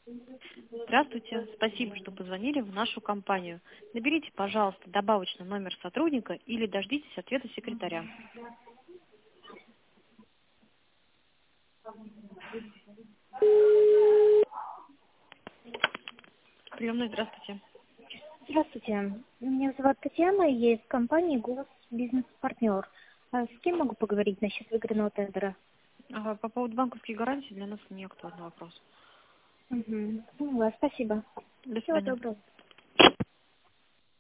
Здравствуйте, спасибо, что позвонили в нашу компанию. Наберите, пожалуйста, добавочный номер сотрудника или дождитесь ответа секретаря. Приемной, здравствуйте. Здравствуйте. Меня зовут Татьяна, я из компании «Голос Бизнес-партнер». А с кем могу поговорить насчет выигранного тендера? По поводу банковских гарантий для нас не актуальный вопрос. Угу. Поняла, спасибо. До Всего свидания. доброго.